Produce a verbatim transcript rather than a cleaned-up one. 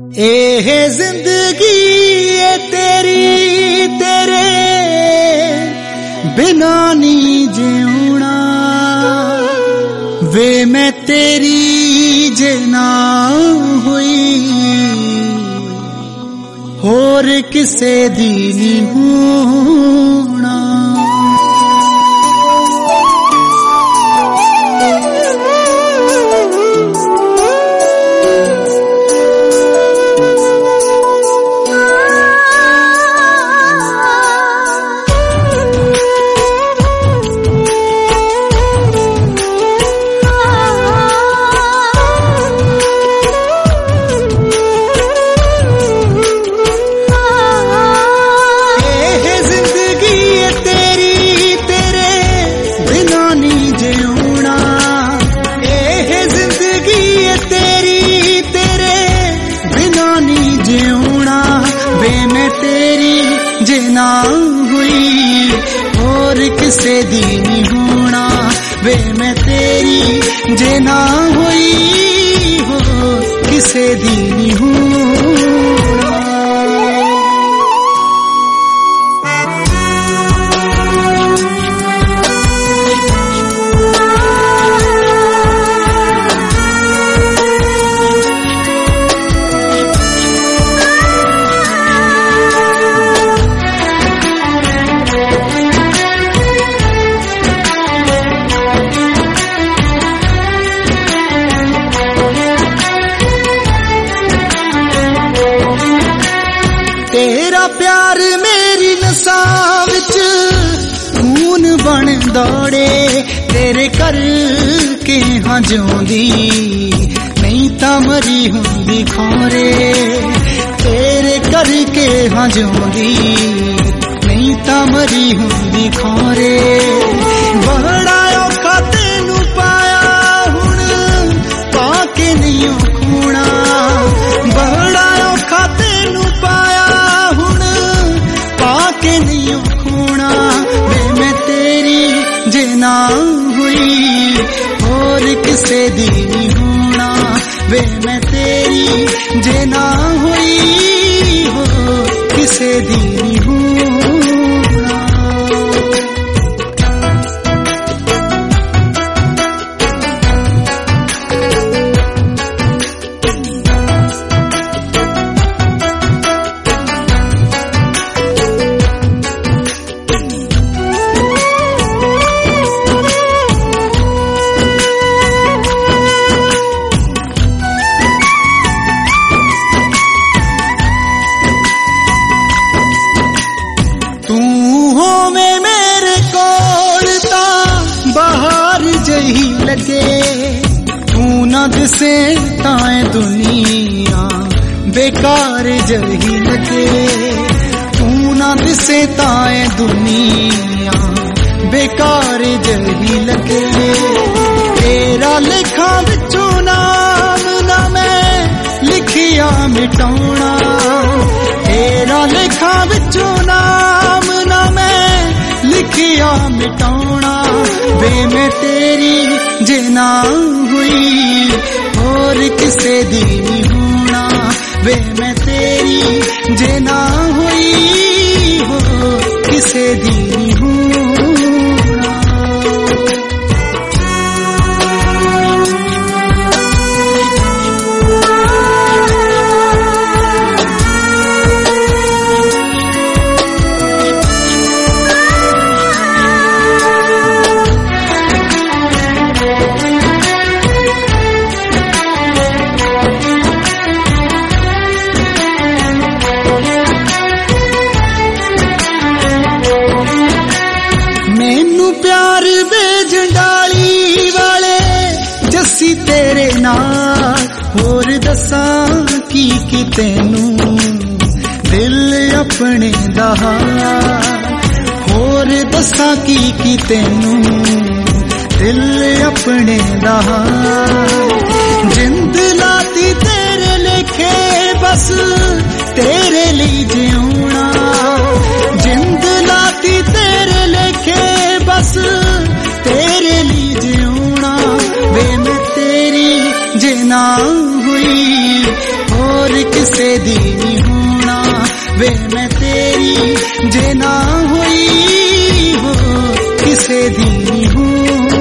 ਇਹ ਜ਼ਿੰਦਗੀ ਏ ਤੇਰੀ ਤੇਰੇ ਬਿਨਾ ਨਹੀਂ ਜਿਉਣਾ ਵੇ ਮੈਂ ਤੇਰੀ ਜੇ ਨਾ ਹੋਈ ਹੋਰ ਕਿਸੇ ਦੀ ਨਹੀਂ ਹੋਣਾ। जे ना हुई और किसे दी नहीं होना वे मैं तेरी जे ना हुई हो किसे दी नहीं होना। तेरा प्यार मेरी नसां विच खून बन दौड़े तेरे कर के हाँ जिउंदी नहीं तां मरी हुंदी खोरे तेरे कर के हाँ जिउंदी नहीं तां मरी हुंदी खोरे। बड़ा औखा तेनू पाया हुण पाके नहीं खूना बड़ा औखा तेनू पाया के नहीं खूना वे मैं तेरी जे ना हुई और किसे दी नहीं होना वे मैं तेरी जे ना हुई हो किसे दी नहीं होना। जही लगे तू न दिसे ताए दुनिया बेकार जही लगे तू न दिसे ताए दुनिया बेकार जही लगे। तेरा लिखा बिचों नाम ना मैं लिखिया मिटाउना तेरा लिखा बिचों नाम ना मैं लिखिया मिटाउना वे मैं तेरी जे ना हुई और किसे दी नहीं होना वे मैं तेरी जे ना हुई हो किसे दी नहीं होना। प्यार बेजंडाली वाले जस्सी तेरे नाल होर दसां की की तेनू दिल अपने दा होर दसां की की तेनू दिल अपने दा जिंद लाती तेरे लेखे बस तेरे लिए जिउना जिंद लाती तेरे लेखे बस तेरे लिए जिउना वे मैं तेरी जे ना हुई और किसे दी होना वे मैं तेरी जे ना हुई हो किसे दी हूँ।